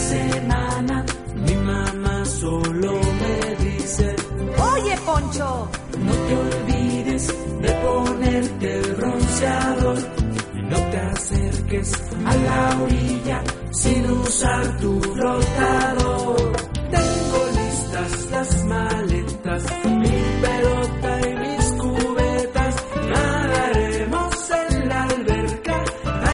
semana mi mamá solo me dice: Oye, Poncho, no te olvides de ponerte el bronceador, no te acerques a la orilla sin usar tu